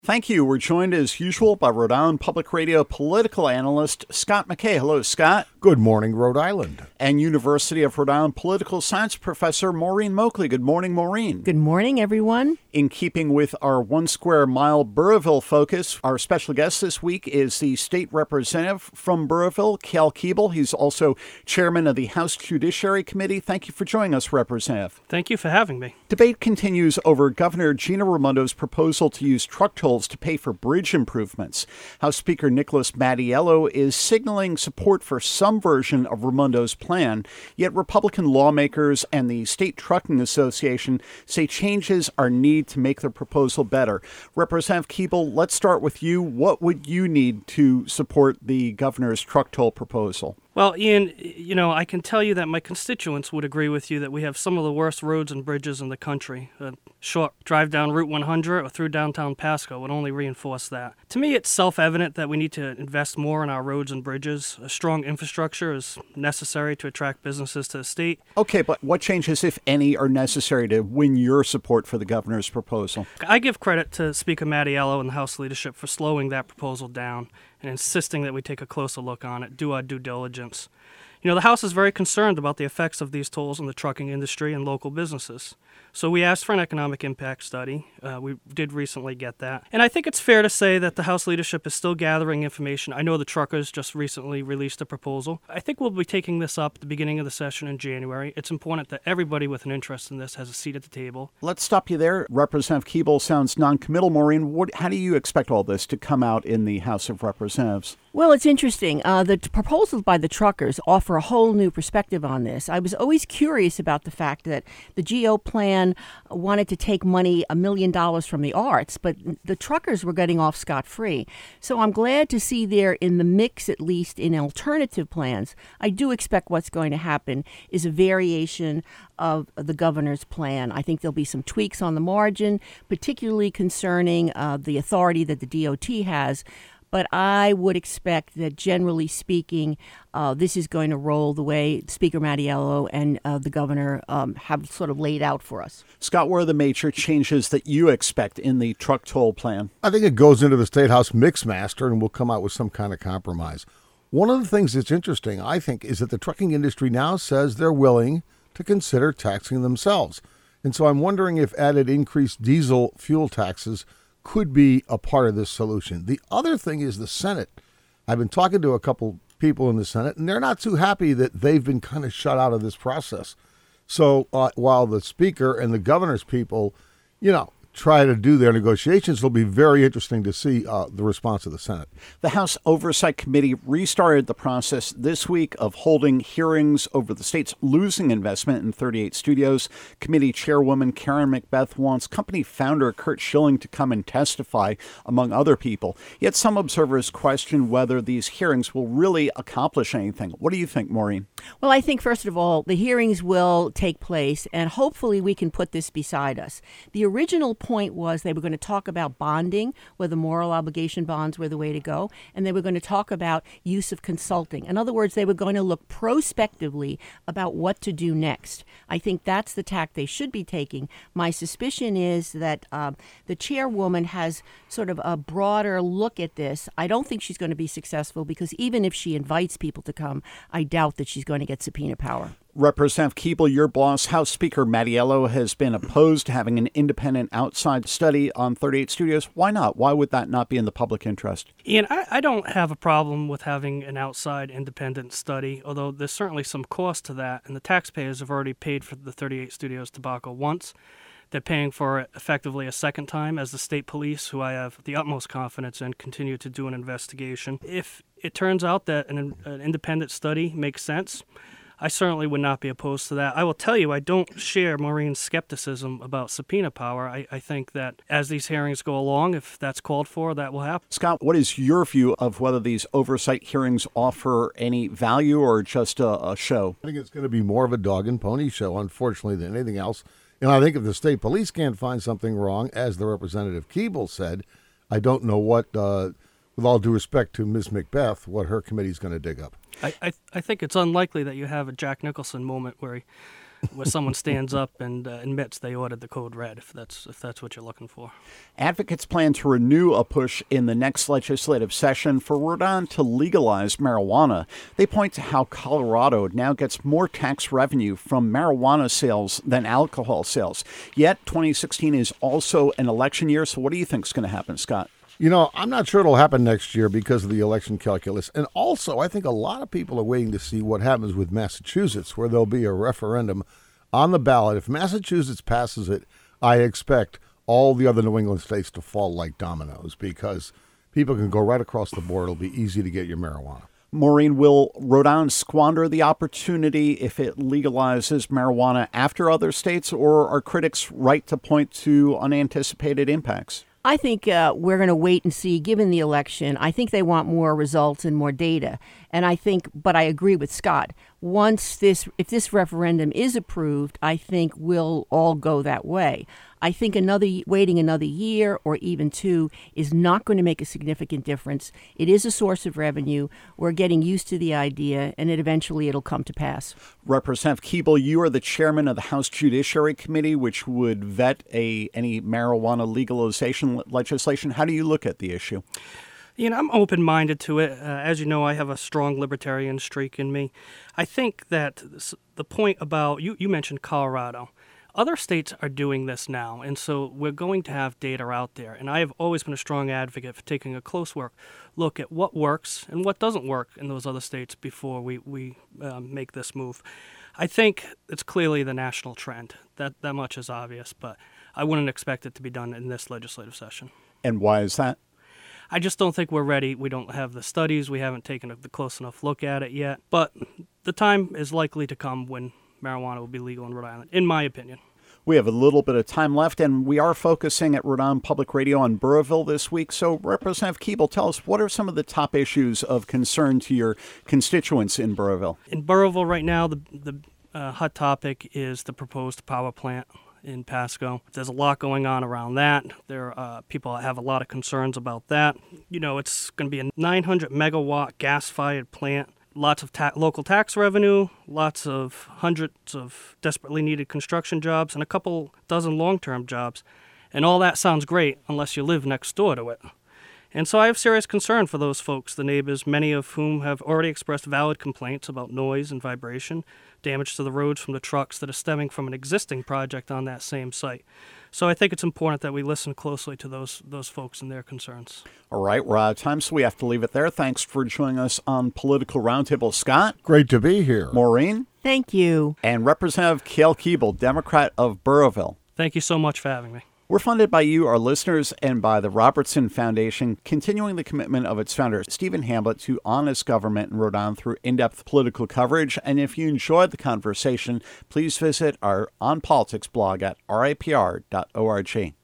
Thank you. We're joined as usual by Rhode Island Public Radio political analyst Scott McKay. Hello, Scott. Good morning, Rhode Island. And University of Rhode Island political science professor Maureen Moakley. Good morning, Maureen. Good morning, everyone. In keeping with our 1 square mile Burrillville focus, our special guest this week is the state representative from Burrillville, Cal Keeble. He's also chairman of the House Judiciary Committee. Thank you for joining us, Representative. Thank you for having me. Debate continues over Governor Gina Raimondo's proposal to use truck tolls to pay for bridge improvements. House Speaker Nicholas Mattiello is signaling support for some version of Raimondo's plan, yet Republican lawmakers and the State Trucking Association say changes are needed to make the proposal better. Representative Keeble, let's start with you. What would you need to support the governor's truck toll proposal? Well, Ian, I can tell you that my constituents would agree with you that we have some of the worst roads and bridges in the country. A short drive down Route 100 or through downtown Pasco would only reinforce that. To me, it's self-evident that we need to invest more in our roads and bridges. A strong infrastructure is necessary to attract businesses to the state. Okay, but what changes, if any, are necessary to win your support for the governor's proposal? I give credit to Speaker Mattiello and the House leadership for slowing that proposal down and insisting that we take a closer look on it, do our due diligence. The House is very concerned about the effects of these tolls on the trucking industry and local businesses. So we asked for an economic impact study. We did recently get that. And I think it's fair to say that the House leadership is still gathering information. I know the truckers just recently released a proposal. I think we'll be taking this up at the beginning of the session in January. It's important that everybody with an interest in this has a seat at the table. Let's stop you there. Representative Keeble sounds non-committal. Maureen, how do you expect all this to come out in the House of Representatives? Well, it's interesting. The proposals by the truckers offer a whole new perspective on this. I was always curious about the fact that the GO plan wanted to take money, $1 million from the arts, but the truckers were getting off scot-free. So I'm glad to see there in the mix, at least in alternative plans. I do expect what's going to happen is a variation of the governor's plan. I think there'll be some tweaks on the margin, particularly concerning the authority that the DOT has. But I would expect that, generally speaking, this is going to roll the way Speaker Mattiello and the governor have sort of laid out for us. Scott, what are the major changes that you expect in the truck toll plan? I think it goes into the State House Mixmaster and we'll come out with some kind of compromise. One of the things that's interesting, I think, is that the trucking industry now says they're willing to consider taxing themselves. And so I'm wondering if added increased diesel fuel taxes could be a part of this solution. The other thing is the Senate. I've been talking to a couple people in the Senate, and they're not too happy that they've been kind of shut out of this process. So while the Speaker and the governor's people, try to do their negotiations, it'll be very interesting to see the response of the Senate. The House Oversight Committee restarted the process this week of holding hearings over the state's losing investment in 38 Studios. Committee Chairwoman Karen McBeth wants company founder Curt Schilling to come and testify, among other people. Yet some observers question whether these hearings will really accomplish anything. What do you think, Maureen? Well, I think, first of all, the hearings will take place, and hopefully we can put this beside us. The original point was they were going to talk about bonding, whether moral obligation bonds were the way to go, and they were going to talk about use of consulting. In other words, they were going to look prospectively about what to do next. I think that's the tack they should be taking. My suspicion is that the chairwoman has sort of a broader look at this. I don't think she's going to be successful because even if she invites people to come, I doubt that she's going to get subpoena power. Representative Keeble, your boss, House Speaker Mattiello, has been opposed to having an independent outside study on 38 Studios. Why not? Why would that not be in the public interest? Ian, I don't have a problem with having an outside independent study, although there's certainly some cost to that, and the taxpayers have already paid for the 38 Studios debacle once. They're paying for it effectively a second time as the state police, who I have the utmost confidence in, continue to do an investigation. If it turns out that an independent study makes sense, I certainly would not be opposed to that. I will tell you, I don't share Maureen's skepticism about subpoena power. I think that as these hearings go along, if that's called for, that will happen. Scott, what is your view of whether these oversight hearings offer any value or just a show? I think it's going to be more of a dog and pony show, unfortunately, than anything else. And I think if the state police can't find something wrong, as the Representative Keeble said, I don't know what, with all due respect to Ms. McBeth, what her committee's going to dig up. I think it's unlikely that you have a Jack Nicholson moment where he where someone stands up and admits they ordered the code red, if that's what you're looking for. Advocates plan to renew a push in the next legislative session for Rhode Island to legalize marijuana. They point to how Colorado now gets more tax revenue from marijuana sales than alcohol sales. Yet 2016 is also an election year, so what do you think is going to happen, Scott? I'm not sure it'll happen next year because of the election calculus. And also, I think a lot of people are waiting to see what happens with Massachusetts, where there'll be a referendum on the ballot. If Massachusetts passes it, I expect all the other New England states to fall like dominoes because people can go right across the board. It'll be easy to get your marijuana. Maureen, will Rhode Island squander the opportunity if it legalizes marijuana after other states, or are critics right to point to unanticipated impacts? I think we're going to wait and see, given the election. I think they want more results and more data. And but I agree with Scott. If this referendum is approved, I think we'll all go that way. I think waiting another year or even two is not going to make a significant difference. It is a source of revenue. We're getting used to the idea, and eventually it'll come to pass. Representative Keeble, you are the chairman of the House Judiciary Committee, which would vet any marijuana legalization legislation. How do you look at the issue? I'm open-minded to it. As you know, I have a strong libertarian streak in me. I think that the point about, you mentioned Colorado. Other states are doing this now, and so we're going to have data out there. And I have always been a strong advocate for taking a close look at what works and what doesn't work in those other states before we make this move. I think it's clearly the national trend. That much is obvious, but I wouldn't expect it to be done in this legislative session. And why is that? I just don't think we're ready. We don't have the studies. We haven't taken the close enough look at it yet. But the time is likely to come when marijuana will be legal in Rhode Island, in my opinion. We have a little bit of time left, and we are focusing at Rhode Island Public Radio on Burrillville this week. So, Representative Keeble, tell us, what are some of the top issues of concern to your constituents in Burrillville? In Burrillville right now, the hot topic is the proposed power plant in Pasco. There's a lot going on around that. There are people that have a lot of concerns about that. It's going to be a 900 megawatt gas-fired plant. Lots of local tax revenue, lots of hundreds of desperately needed construction jobs, and a couple dozen long-term jobs. And all that sounds great unless you live next door to it. And so I have serious concern for those folks, the neighbors, many of whom have already expressed valid complaints about noise and vibration, damage to the roads from the trucks that are stemming from an existing project on that same site. So I think it's important that we listen closely to those folks and their concerns. All right, we're out of time, so we have to leave it there. Thanks for joining us on Political Roundtable. Scott? Great to be here. Maureen? Thank you. And Representative Cale Keeble, Democrat of Burrillville. Thank you so much for having me. We're funded by you, our listeners, and by the Robertson Foundation, continuing the commitment of its founder, Stephen Hamblett, to honest government in Rhode Island through in-depth political coverage. And if you enjoyed the conversation, please visit our On Politics blog at ripr.org.